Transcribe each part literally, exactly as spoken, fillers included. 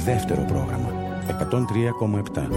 δεύτερο πρόγραμμα εκατόν τρία κόμμα επτά.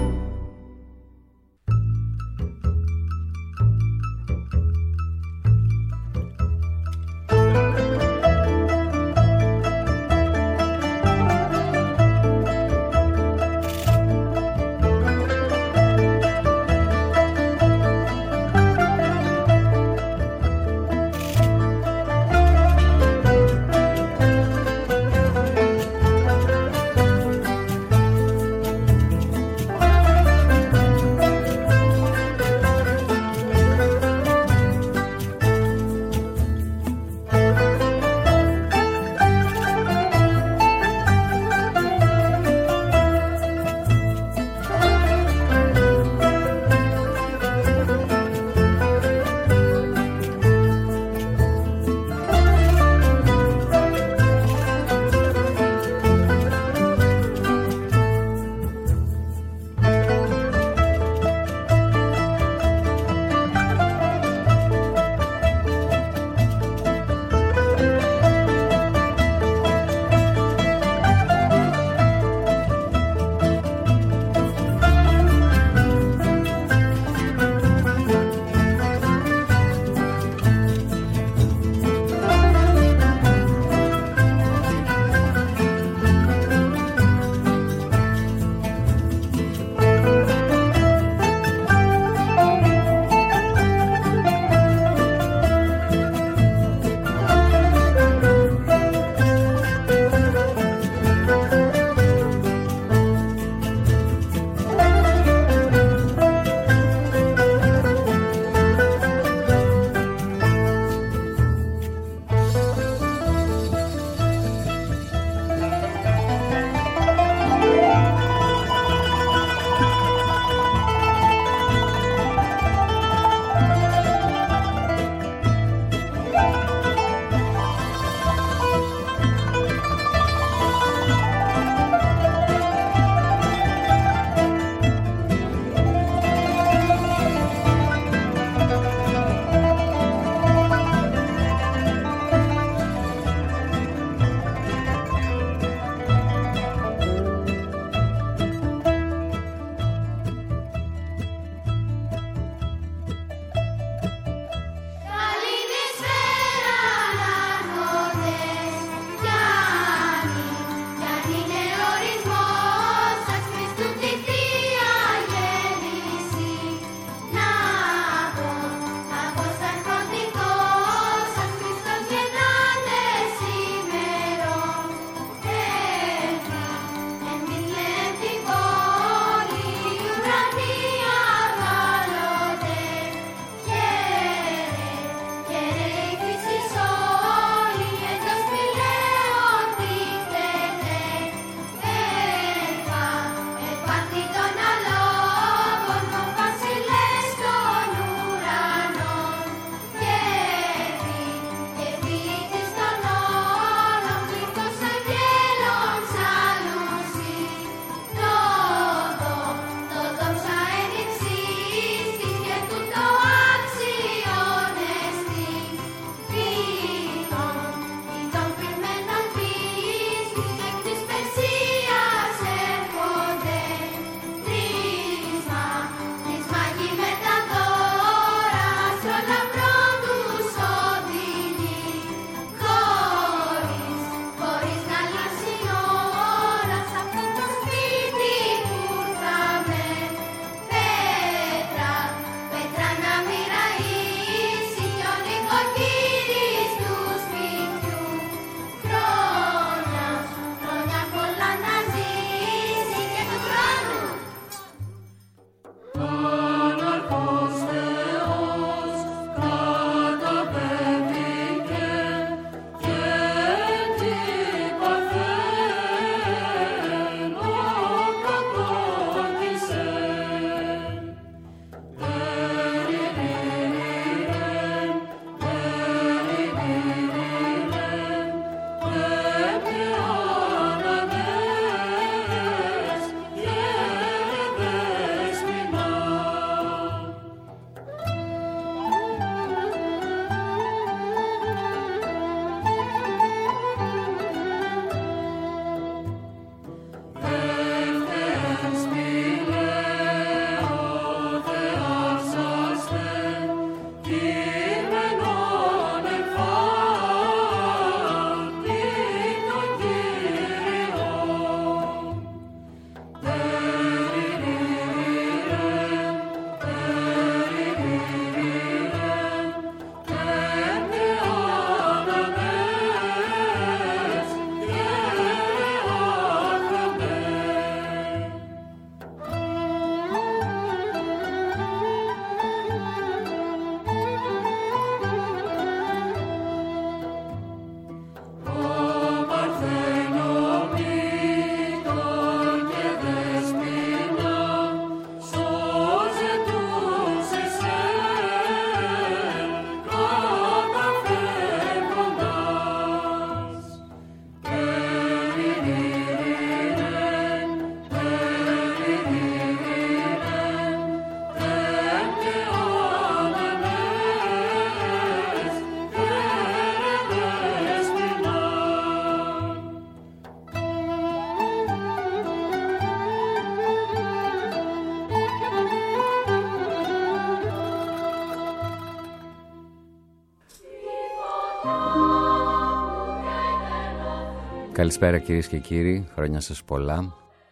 Καλησπέρα κυρίες και κύριοι, χρόνια σας πολλά.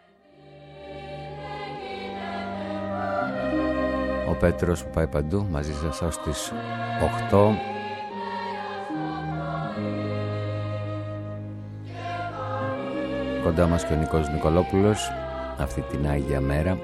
Ο Πέτρος που πάει παντού, μαζί σας ως τις οκτώ. Κοντά μας και ο Νικός Νικολόπουλος αυτή την Άγια Μέρα.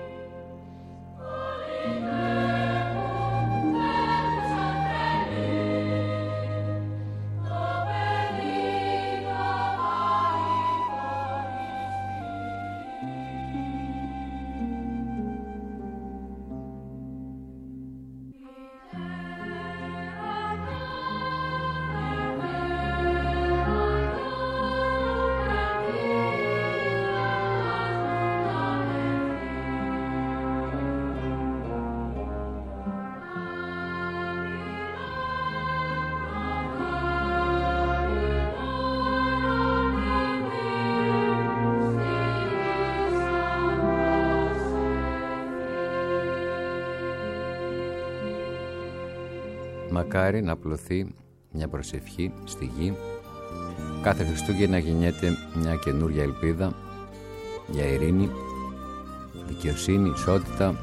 Μακάρι να απλωθεί μια προσευχή στη γη κάθε Χριστούγεννα γεννιέται μια καινούρια ελπίδα για ειρήνη, δικαιοσύνη, ισότητα.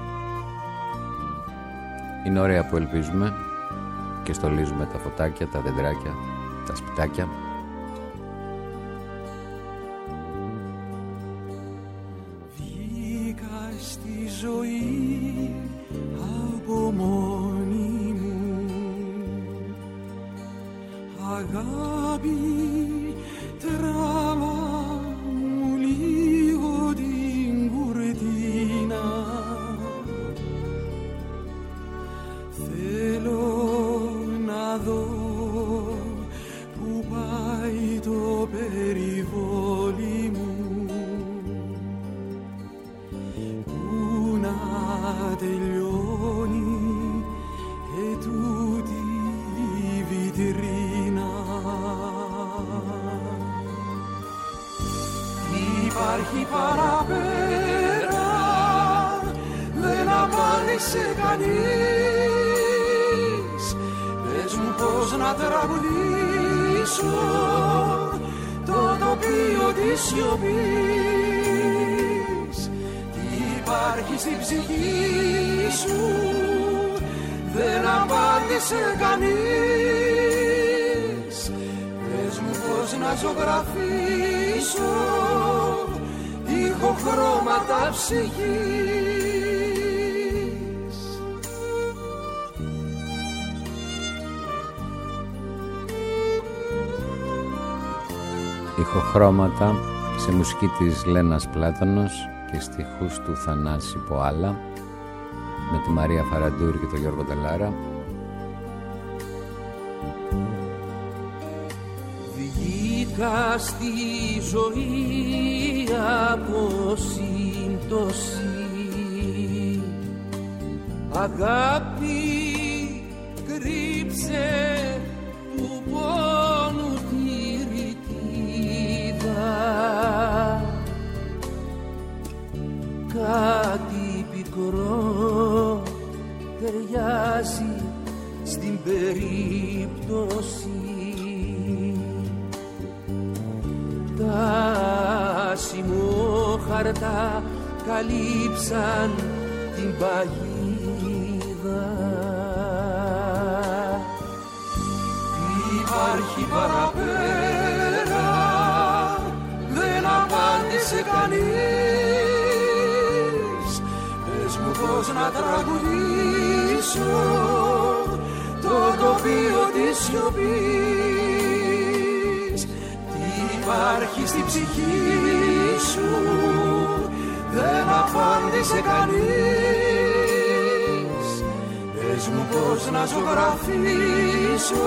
Είναι ωραία που ελπίζουμε και στολίζουμε τα φωτάκια, τα δεντράκια, τα σπιτάκια. Βγήκα στη ζωή από μόνη μου, αγάπη τράβα μου λίγο την κουρτίνα. Θέλω να δω που πάει το περιβόλι μου, που να τελειώνει ετούτη η βιτρίνα. Υπάρχει παραπέρα, δεν απάντησε κανείς. Πες μου πώς να τραγουδήσω το τοπίο της σιωπής. Τι υπάρχει στην ψυχή σου, δεν απάντησε κανείς. Πες μου πώς να ζωγραφίσω ηχοχρώματα ψυχής. Ηχοχρώματα σε μουσική της Λένας Πλάτωνος και στίχους του Θανάση Ποάλα με τη Μαρία Φαραντούρη και τον Γιώργο Τελάρα. Βγήκα στη ζωή από σύμπτωση, αγάπη κρύψε του πόνου τη ρητίδα. Κάτι πικρό ταιριάζει στην περίπτωση. Τα σημόχαρτα καλύψαν την παγίδα. Υπάρχει παραπέρα, δεν απάντησε κανείς. Πες μου πώς να τραγουδήσω το τοπίο της σιωπής. Τι υπάρχει στην ψυχή σου, δεν απάντησε κανείς. Πες μου πώς να ζωγραφίσω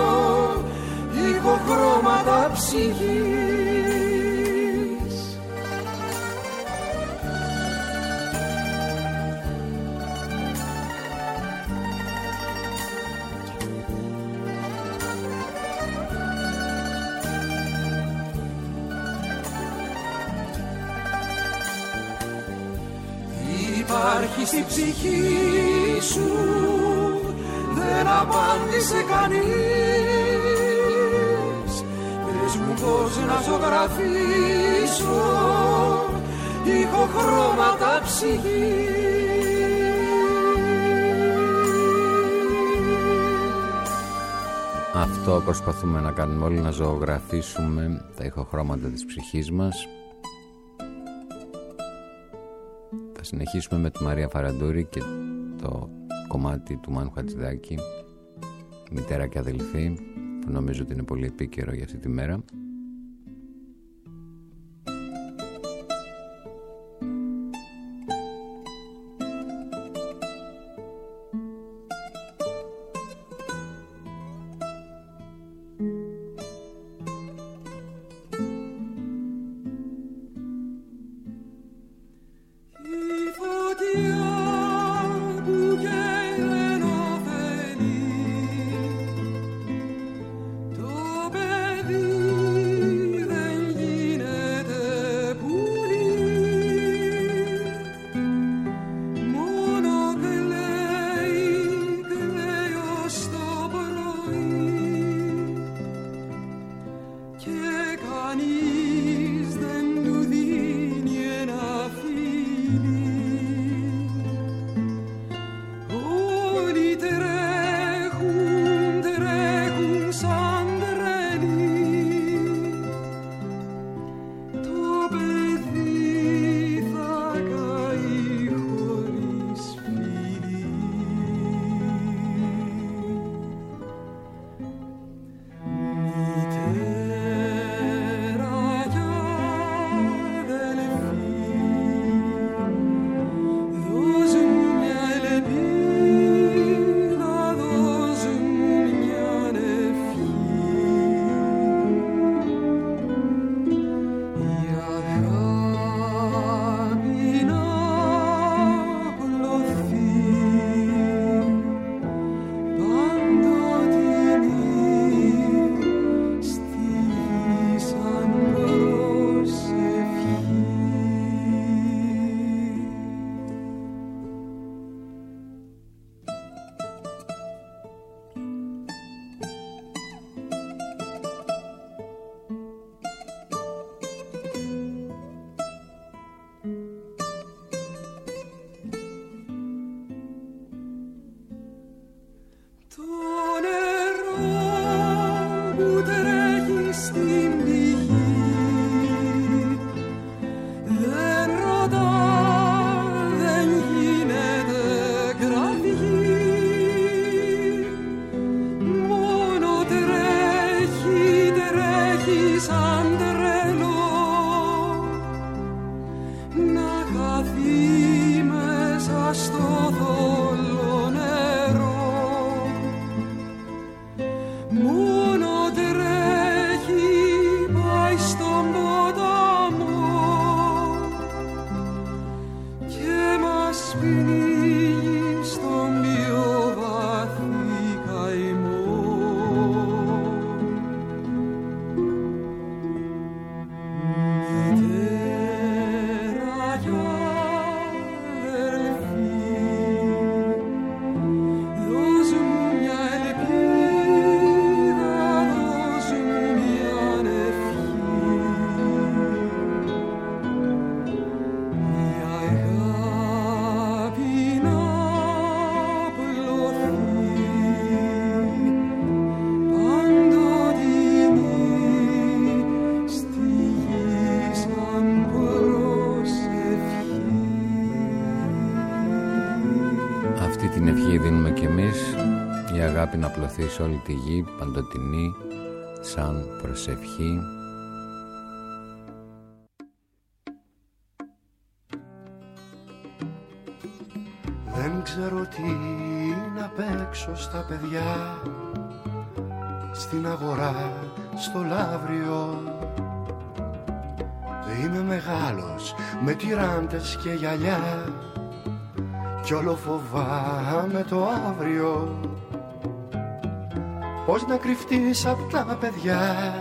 ηχοχρώματα ψυχής. Υπάρχει στην ψυχή σου, δεν απάντησε κανείς. Πες Πες μου πώς να ζωγραφίσω ηχοχρώματα ψυχή. Αυτό προσπαθούμε να κάνουμε όλοι, να ζωγραφίσουμε τα ηχοχρώματα της ψυχής μας. Θα συνεχίσουμε με τη Μαρία Φαραντούρη και το κομμάτι του Μάνου Χατζηδάκη, Μητέρα και Αδελφή, που νομίζω ότι είναι πολύ επίκαιρο για αυτή τη μέρα. Να απλωθεί σε όλη τη γη, παντοτινή, σαν προσευχή. Δεν ξέρω τι να παίξω στα παιδιά, στην αγορά, στο λαύριο. Είμαι μεγάλος με τυράντες και γυαλιά κι όλο φοβάμαι το αύριο. Πώς να κρυφτείς απ' τα παιδιά,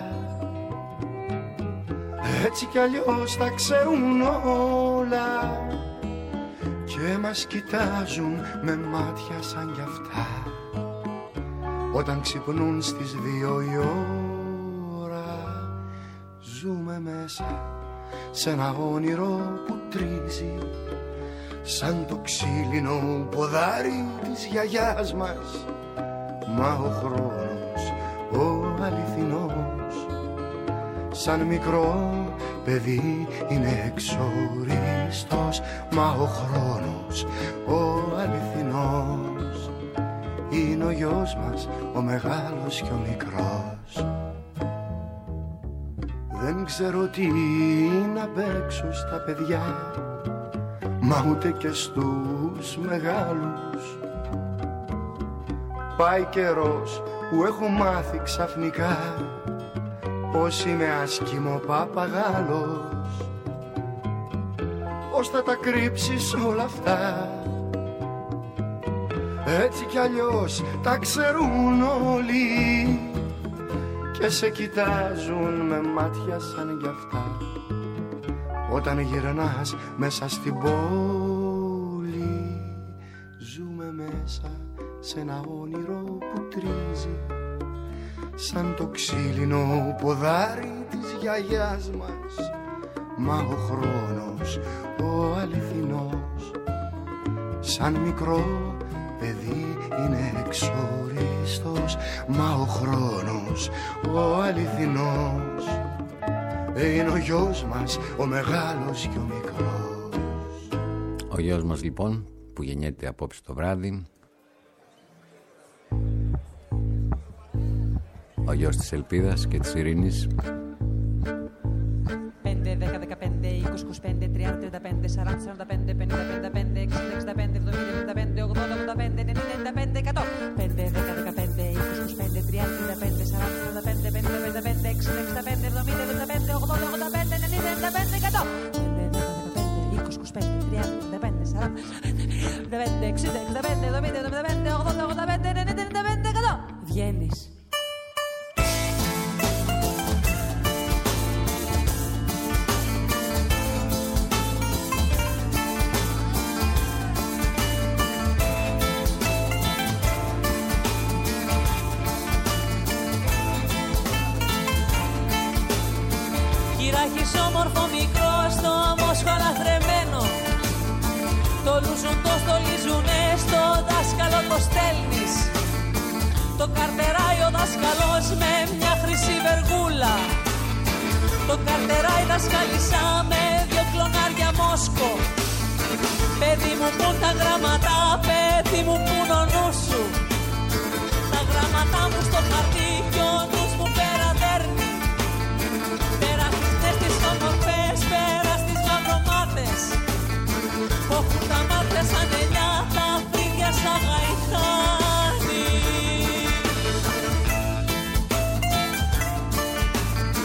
έτσι κι αλλιώς τα ξέρουν όλα και μας κοιτάζουν με μάτια σαν κι αυτά όταν ξυπνούν στις δύο η ώρα. Ζούμε μέσα σε ένα όνειρο που τρίζει σαν το ξύλινο ποδάρι της γιαγιάς μας. Μα ο χρόνος, ο αληθινός, σαν μικρό παιδί είναι εξοριστός. Μα ο χρόνος, ο αληθινός, είναι ο γιος μας, ο μεγάλος και ο μικρός. Δεν ξέρω τι να παίξω στα παιδιά, μα ούτε και στους μεγάλους. Πάει καιρός που έχω μάθει ξαφνικά πως είμαι άσχημο παπαγάλος. Πώς θα τα κρύψεις όλα αυτά, έτσι κι αλλιώς τα ξέρουν όλοι και σε κοιτάζουν με μάτια σαν κι αυτά όταν γυρνάς μέσα στην πόλη. Ζούμε μέσα σε ένα όνειρο που τρίζει σαν το ξύλινο ποδάρι της γιαγιάς μας. Μα ο χρόνος, ο αληθινός, σαν μικρό παιδί είναι εξοριστός. Μα ο χρόνος, ο αληθινός, είναι ο γιος μας, ο μεγάλος και ο μικρός. Ο γιος μας λοιπόν που γεννιέται απόψε το βράδυ, ο γιος της ελπίδας και της ειρήνης. πέντε, δέκα, δεκαπέντε, είκοσι, είκοσι πέντε, τριάντα, τριάντα πέντε, σαράντα, σαράντα πέντε, πενήντα, πενήντα πέντε, εξήντα, εξήντα πέντε, εβδομήντα, εβδομήντα πέντε, ογδόντα, ογδόντα πέντε, ενενήντα, ενενήντα πέντε, εκατό. πέντε, δέκα, δεκαπέντε, είκοσι, είκοσι πέντε, τριάντα, τριάντα πέντε, σαράντα, σαράντα πέντε, πενήντα, πενήντα πέντε, εξήντα, εξήντα πέντε, εβδομήντα, εβδομήντα πέντε, ογδόντα, ογδόντα πέντε, ενενήντα, ενενήντα πέντε, εκατό. πέντε, δέκα, δεκαπέντε, είκοσι, είκοσι πέντε, τριάντα, τριάντα πέντε, σαράντα, σαράντα πέντε, εξήντα, εξήντα πέντε, εβδομήντα, εβδομήντα πέντε, ογδόντα, ογδόντα πέντε, ενενήντα, ενενήντα πέντε, εκατό. Βγαίνεις. Έχεις όμορφο μικρό στο αμόσχολα θρεμμένο. Το λούζουν το στολίζουνε, στο δάσκαλο το στέλνεις. Το καρτεράει ο δάσκαλος με μια χρυσή βεργούλα. Το καρτεράει δασκαλισά με δυο κλονάρια μόσκο. Παιδί μου πουν τα γράμματα, παιδί μου πουν ο νους σου. Τα γράμματα μου στο χαρτί κι ο νους μου πέρα δέρνει. Πέρα στις όμορφες, πέρα στις μαυρομάτες που έχουν τα μάτια σαν ελιά, τα φρύδια σαν γαϊθάνι.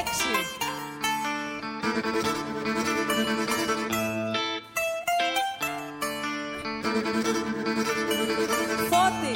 έξι. Φώτη.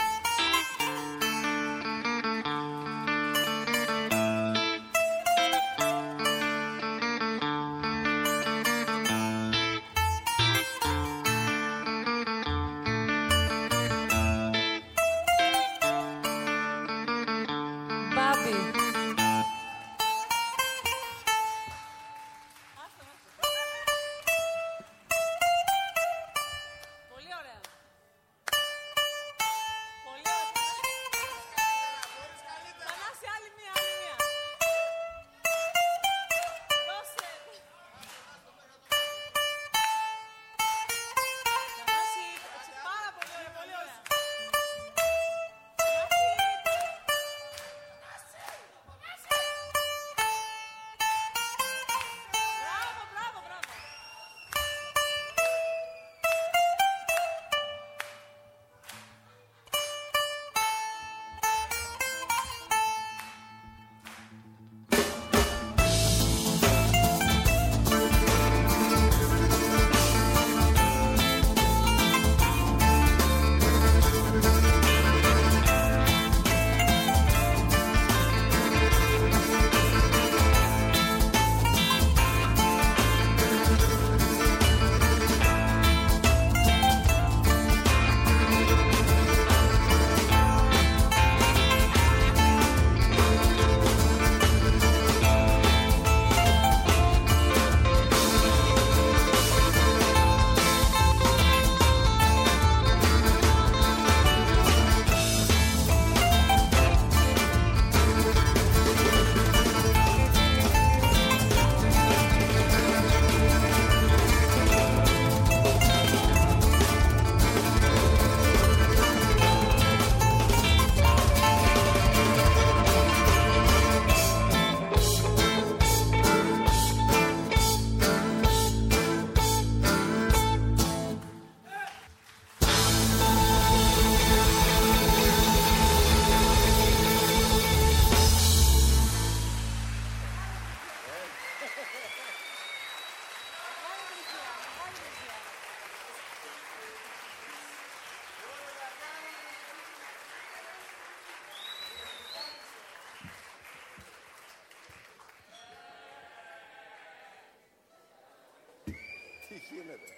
γίνεται.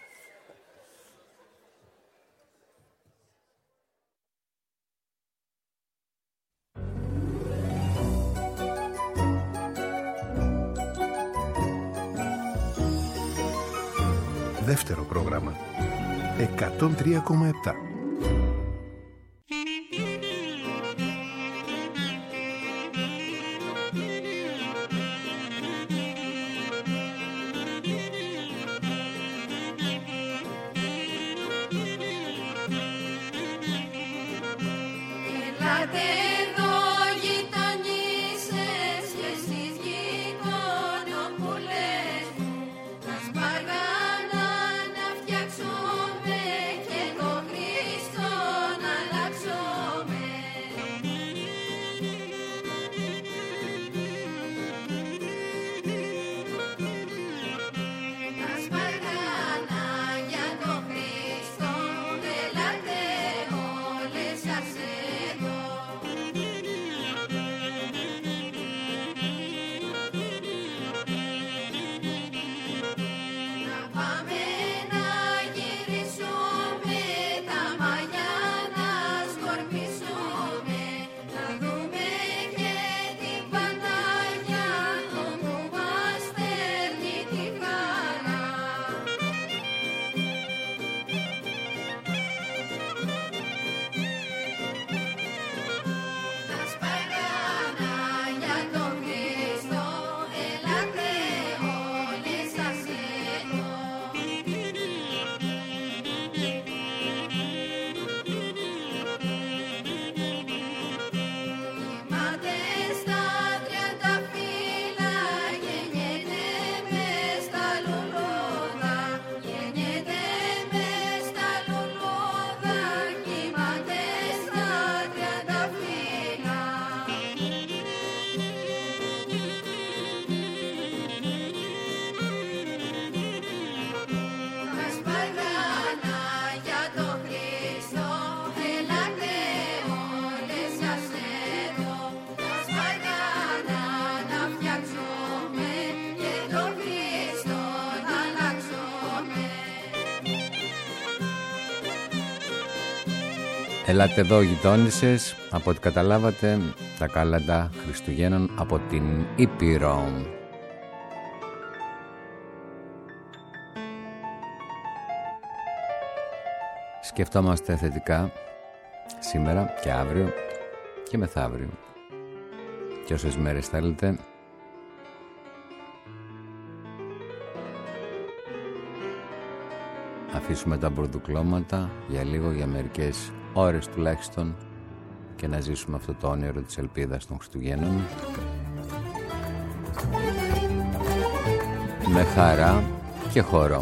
Δεύτερο πρόγραμμα εκατόν τρία κόμμα επτά. Ελάτε εδώ γειτόνισσες, από ό,τι καταλάβατε, τα κάλαντα Χριστουγέννων από την Ήπειρο. Σκεφτόμαστε θετικά σήμερα και αύριο και μεθαύριο και όσες μέρες θέλετε. Αφήσουμε τα μπουρδουκλώματα για λίγο, για μερικές ώρες τουλάχιστον, και να ζήσουμε αυτό το όνειρο της ελπίδας των Χριστουγέννων με χαρά και χορό.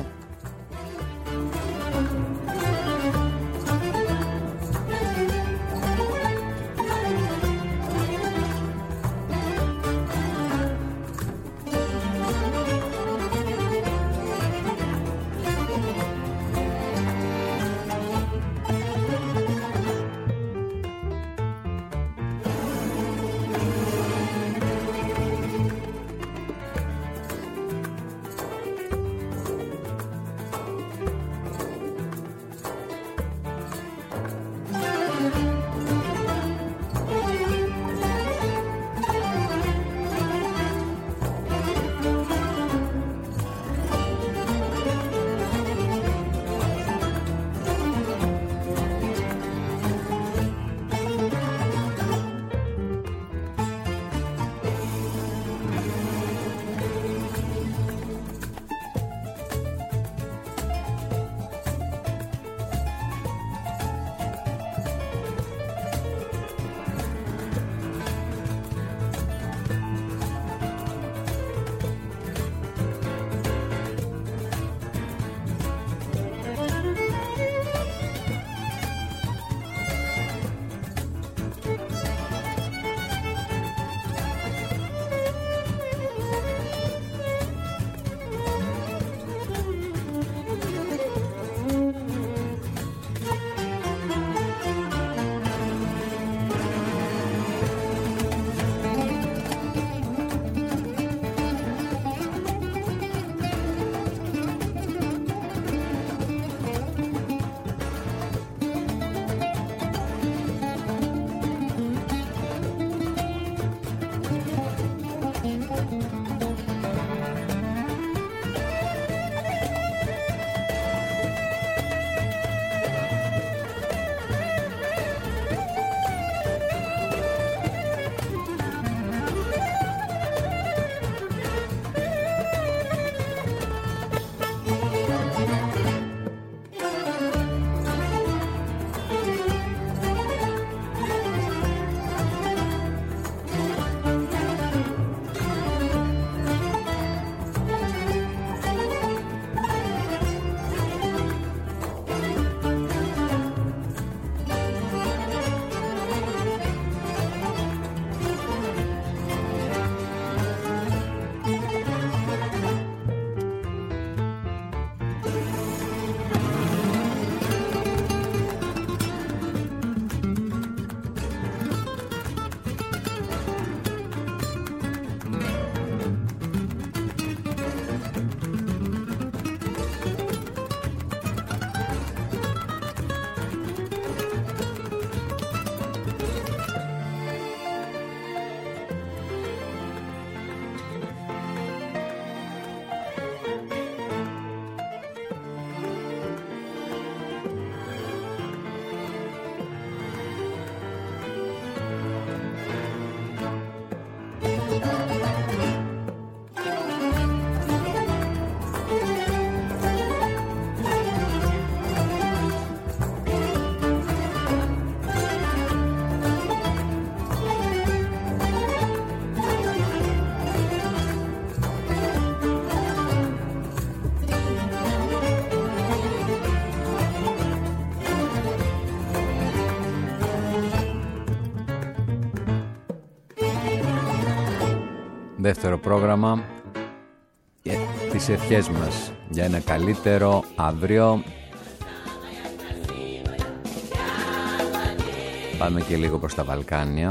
Δεύτερο πρόγραμμα για τις ευχές μας για ένα καλύτερο αύριο. Πάμε και λίγο προς τα Βαλκάνια.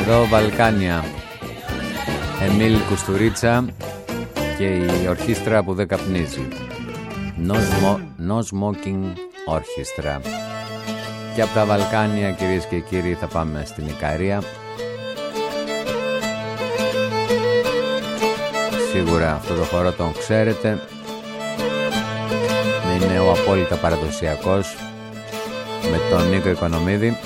εδώ Βαλκάνια, Εμίλ Κουστουρίτσα και η ορχήστρα που δεν καπνίζει, No, Smo- no Smoking Orchestra. Και από τα Βαλκάνια, κυρίες και κύριοι, θα πάμε στην Ικαρία. Σίγουρα αυτό το χώρο τον ξέρετε, είναι ο απόλυτα παραδοσιακός με τον Νίκο Οικονομίδη.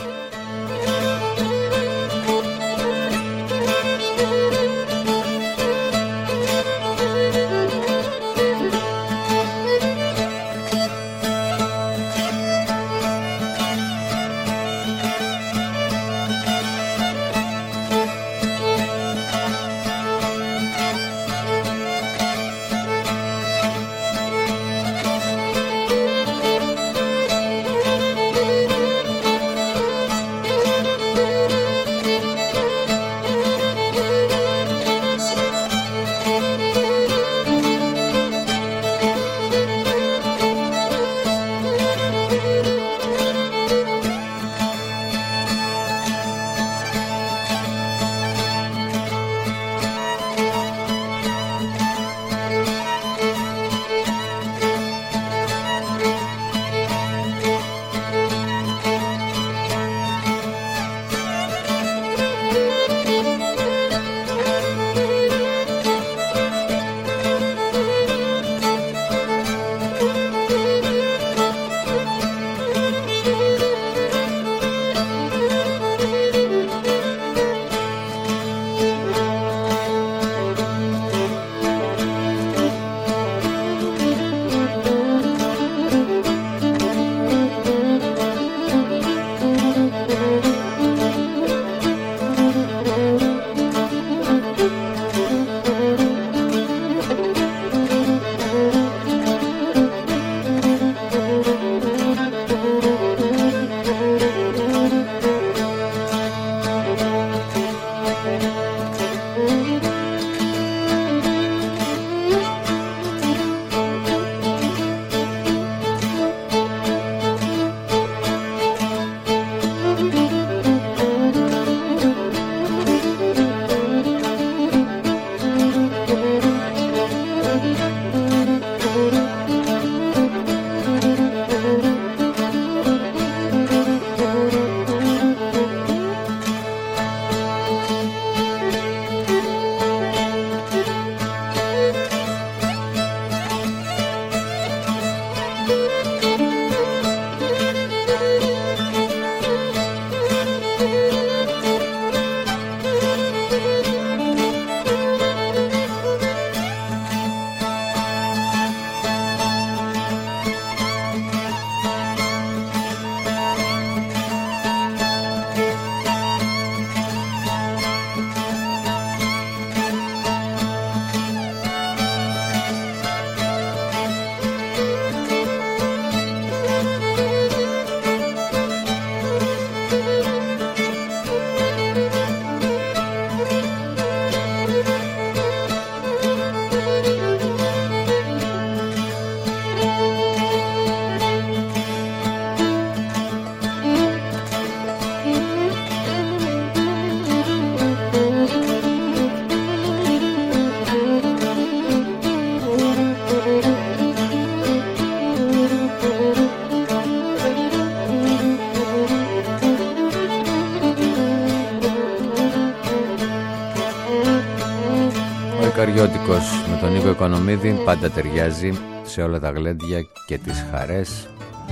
Καριώτικος με τον Νίκο Οικονομίδη πάντα ταιριάζει σε όλα τα γλέντια και τις χαρές.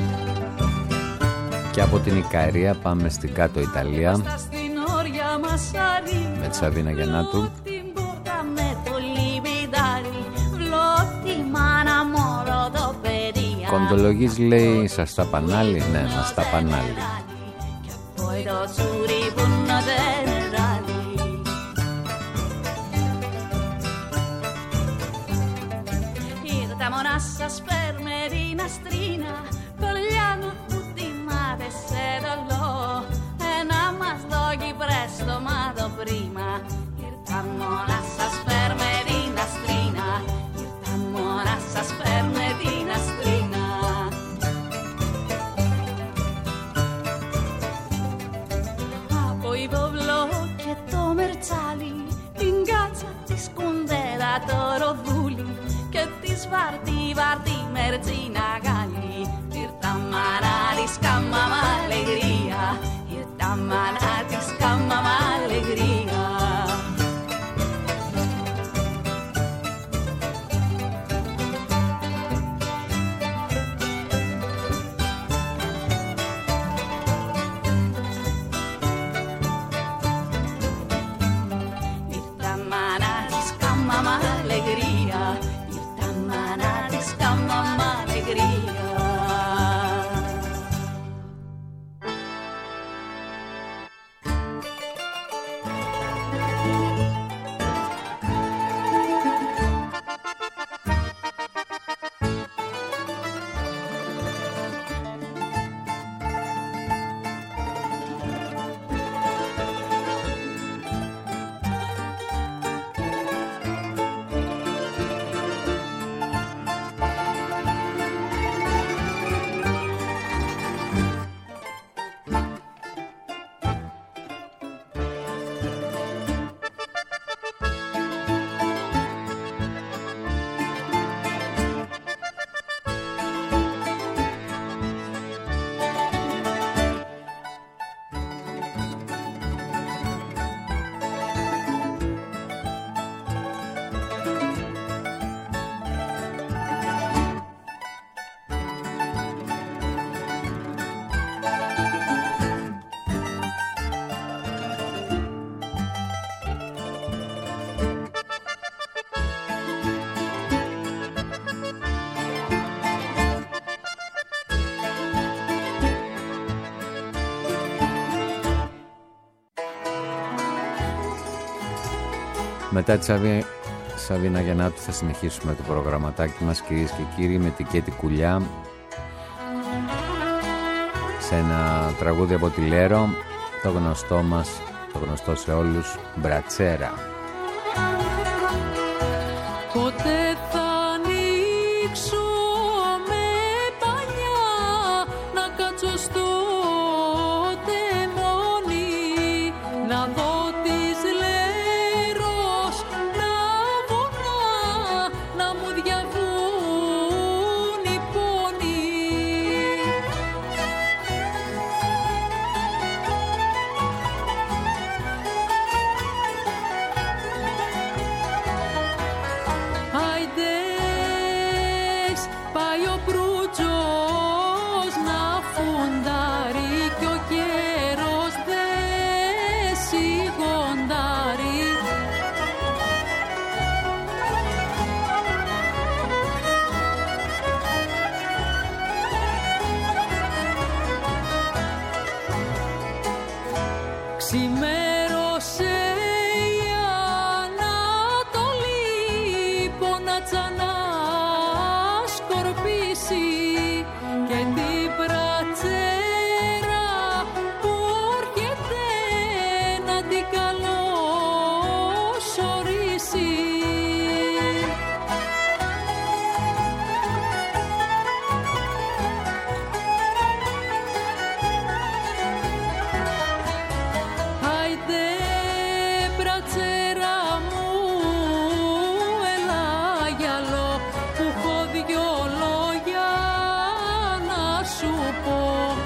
Και από την Ικαρία πάμε στην κάτω Ιταλία με τη Σαβίνα Γιαννάτου. Κοντολογής λέει σας τα πανάλι, ναι μας τα πανάλι. Monassa spermerina strina, cogliano tutti mare se dolò, e namas dogi presto ma do prima, irta monassa spermerina strina, irta monassa spermerina strina. Ah, poi boblo che to ροδούλι και τη βαρτί βαρτί μερτζίνα γάλι. Ήρθα μάνα της κάμα μ' αλεγρία, ήρθα μάνα της κάμα μ' αλεγρία. Μετά τη Σαβί, Σαβίνα Γιαννάτου θα συνεχίσουμε το προγραμματάκι μας, κυρίες και κύριοι, με την Κέτη Κουλιά σε ένα τραγούδι από τη Λέρο, το γνωστό μας, το γνωστό σε όλους, Μπρατσέρα. Ποτέ θα ανοίξω με παλιά, να κάτσω στο τεμόνι, να δω τις Λέρος, να βουνά, να μου διαβούν οι πόνοι. Άιντες, πάει ο Προύτζος να φουντάρει κι ο καιρός δεν σιγοντάρει. Ξημέρωσε η Ανατολή, πονάτσα να σκορπίσει και την Μπρατσέρα που έρχεται να την καλωσορίσει. Άιντε Μπρατσέρα μου, έλα γυαλό, που έχω δυο λόγια να σου πω.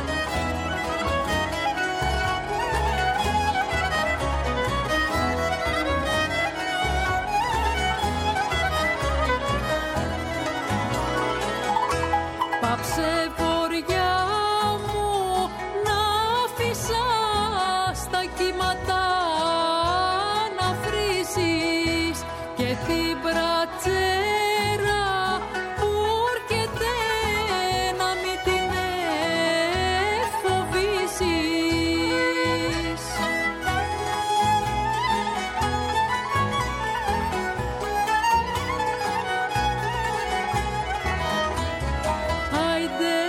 Πάψε βοριά μου να φυσάς τα κύματα να βρίζεις και την Μπρατσέρα που έρχεται να μην την εφοβήσεις. Άιντε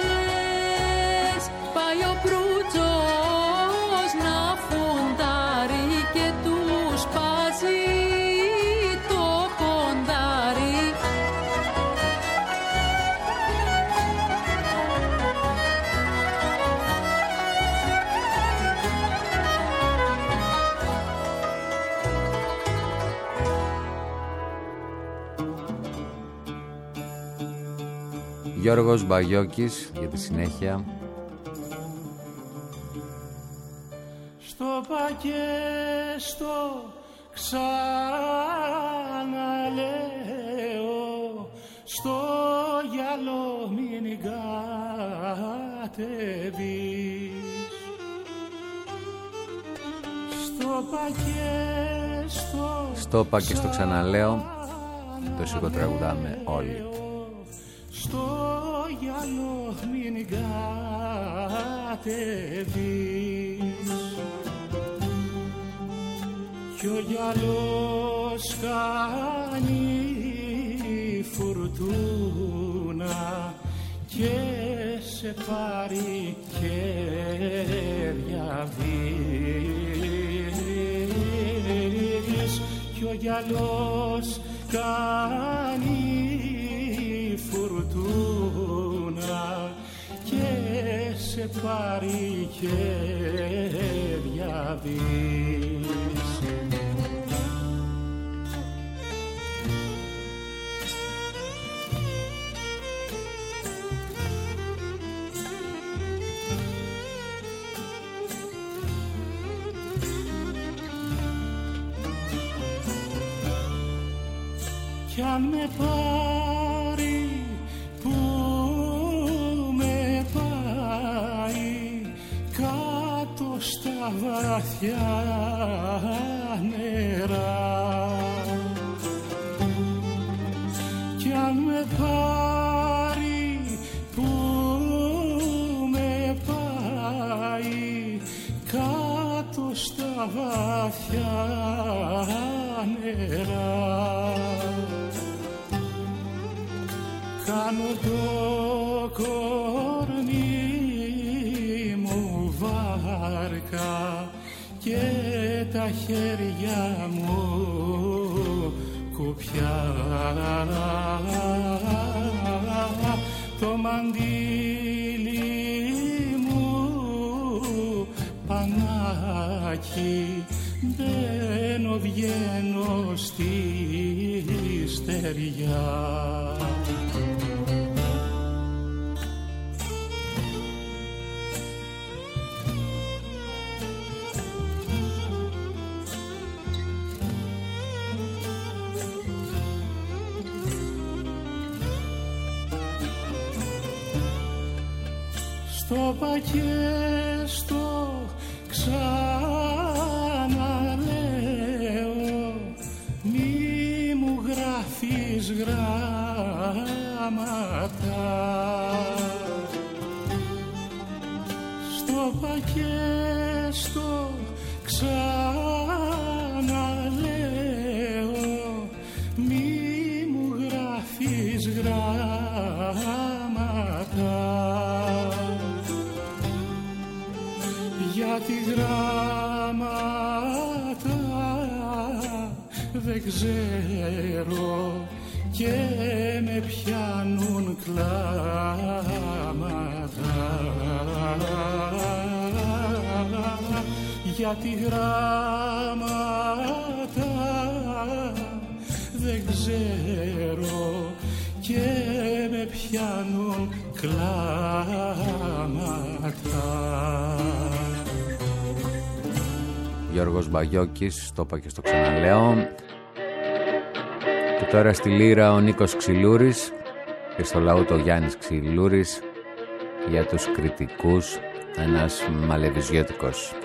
Γιώργος Μπαγιώκης για τη συνέχεια. Στο πακέστο ξαναλέω, στο γυαλό μην κατεβείς. Στο πακέστο Στο πακέστο ξαναλέω, το σιγοτραγουδάμε όλοι. Στο γυαλό μην κατεβείς. Κι ο γυαλός κάνει φουρτούνα και σε πάρει και διαβείς. Κι ο γυαλός κάνει φουρτούνα και σε πάρει και διαβείς. Κι αν με πάρει που με πάει κάτω στα βαθιά νερά, κι αν με πάρει που με πάει κάτω στα βαθιά νερά, κάνω το κορμί μου βάρκα και τα χέρια μου κουπιά, το μαντίλι μου πανάκι, μπαίνω βγαίνω στη στεριά. Στο πακέστο ξαναλέω, μη μου γράφεις γράμματα. Στο πακέστο ξαναλέω, μη μου γράφεις γράμματα. Γιατί γράμματα δεν ξέρω και με πιάνουν κλάματα. Γιατί γράμματα δεν ξέρω και με πιάνουν κλάματα. Γιώργος Μπαγιώκης, το είπα και στο ξαναλέω. Και τώρα στη λύρα ο Νίκος Ξυλούρης και στο λαούτο ο Γιάννης Ξυλούρης για τους κριτικούς, ένας μαλεβιζιώτικος.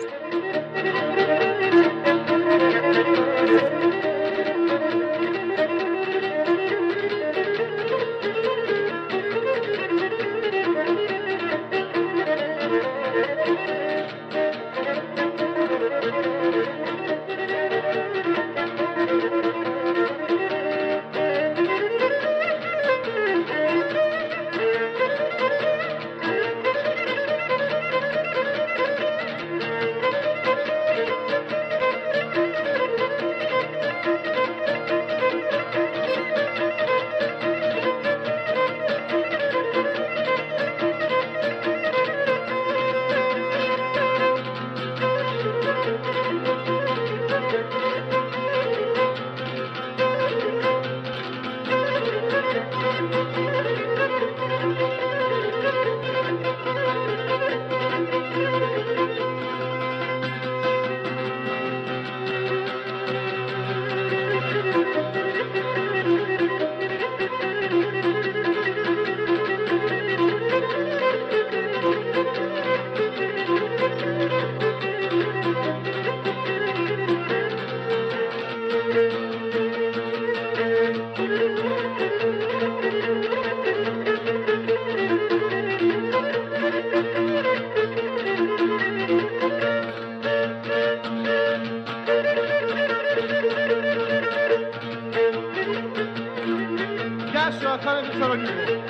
Τώρα θα είναι Θεσσαλονίκη.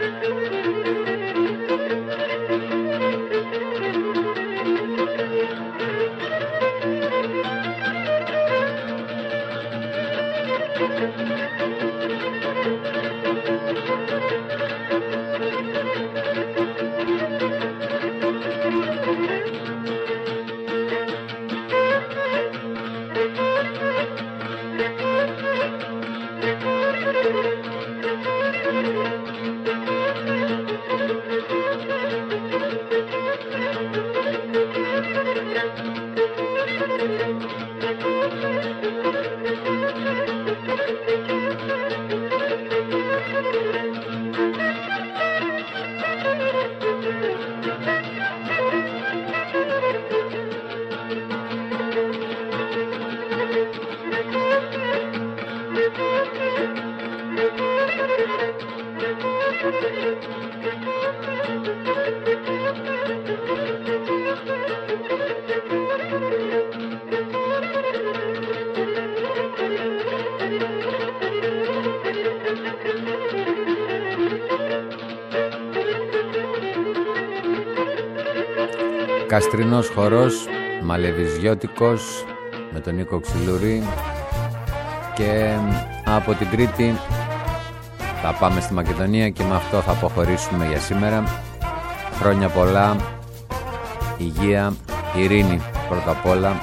Καστρινός χορός, μαλεβιζιώτικος, με τον Νίκο Ξυλουρή. Και από την Τρίτη θα πάμε στη Μακεδονία και με αυτό θα αποχωρήσουμε για σήμερα. Χρόνια πολλά, υγεία, ειρήνη πρώτα απ' όλα.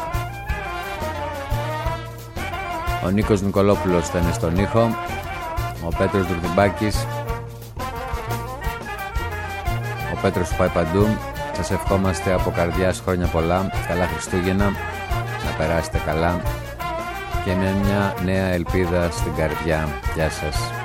Ο Νίκος Νικολόπουλος ήταν στον ήχο, ο Πέτρος Δουρδουμπάκης, ο Πέτρος που πάει παντού. Σας ευχόμαστε από καρδιάς χρόνια πολλά, καλά Χριστούγεννα, να περάσετε καλά και με μια νέα ελπίδα στην καρδιά. Γεια σας.